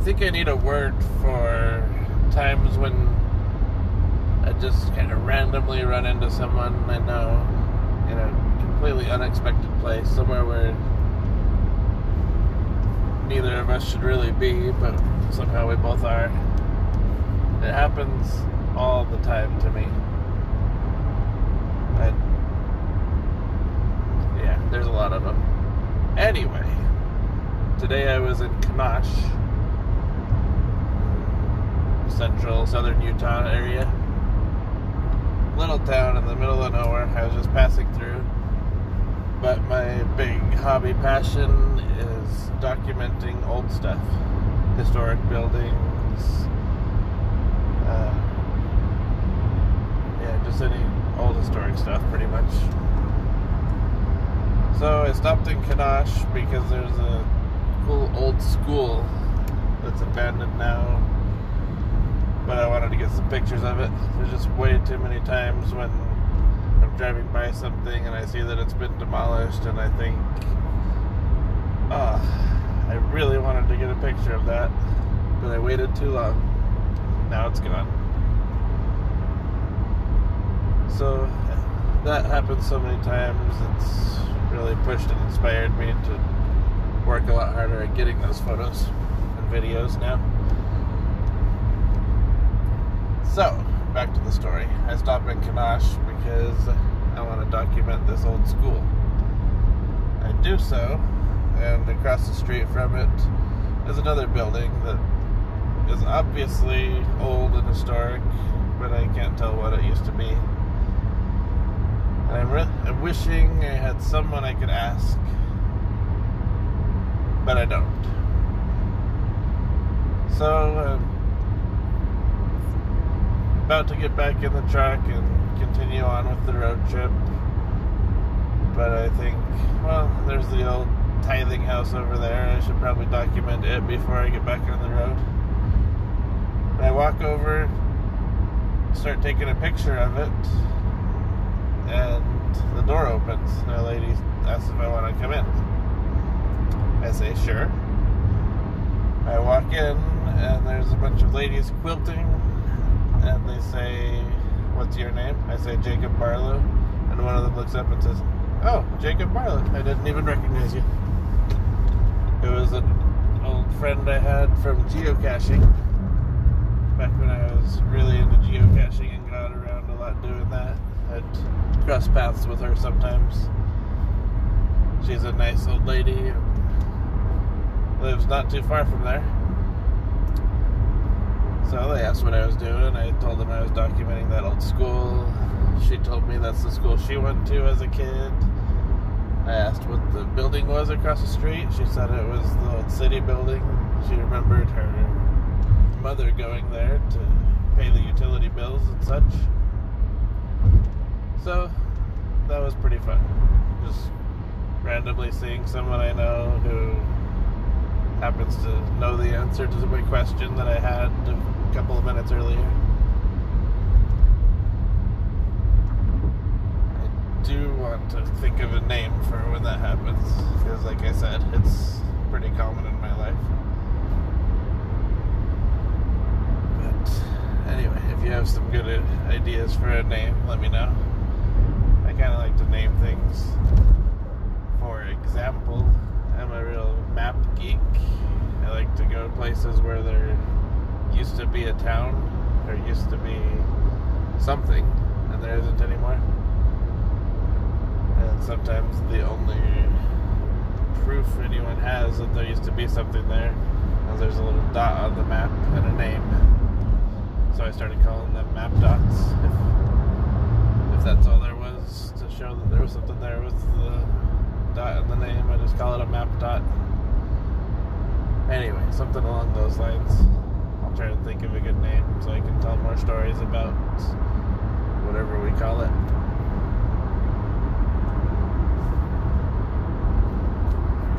think I need a word for times when I just kind of randomly run into someone I know in a completely unexpected place, somewhere where neither of us should really be, but somehow we both are. It happens all the time to me. Yeah, there's a lot of them. Anyway, today I was in Kanash, central southern Utah area. Little town in the middle of nowhere. I was just passing through. But my big hobby passion is documenting old stuff. Historic buildings. Just any old historic stuff, pretty much. So I stopped in Kanash because there's a cool old school that's abandoned now. But I wanted to get some pictures of it. There's just way too many times when I'm driving by something and I see that it's been demolished and I think, I really wanted to get a picture of that, but I waited too long. Now it's gone. So that happens so many times. It's really pushed and inspired me to work a lot harder at getting those photos and videos now. So, back to the story. I stopped in Kanash because I want to document this old school. I do so, and across the street from it is another building that is obviously old and historic, but I can't tell what it used to be. And I'm wishing I had someone I could ask, but I don't. So, about to get back in the truck and continue on with the road trip, but I think, well, there's the old tithing house over there. I should probably document it before I get back on the road. And I walk over, start taking a picture of it, and the door opens and a lady asks if I want to come in. I say sure. I walk in and there's a bunch of ladies quilting, and they say, "What's your name?" I say, "Jacob Barlow." And one of them looks up and says, "Oh, Jacob Barlow, I didn't even recognize you." It was an old friend I had from geocaching, back when I was really into geocaching and got around a lot doing that. I'd cross paths with her sometimes. She's a nice old lady and lives not too far from there. So they asked what I was doing. I told them I was documenting that old school. She told me that's the school she went to as a kid. I asked what the building was across the street. She said it was the old city building. She remembered her mother going there to pay the utility bills and such. So that was pretty fun. Just randomly seeing someone I know who happens to know the answer to my question that I had a couple of minutes earlier. I do want to think of a name for when that happens, because like I said, it's pretty common in my life. But anyway, if you have some good ideas for a name, let me know. I kind of like to name things. For example, I'm a real map geek. I like to go to places where there used to be a town, or used to be something, and there isn't anymore. And sometimes the only proof anyone has that there used to be something there is there's a little dot on the map and a name. So I started calling them map dots. If that's all there was to show that there was something there with the dot and the name, I just call it a map dot. Anyway, something along those lines. I'll try to think of a good name so I can tell more stories about whatever we call it.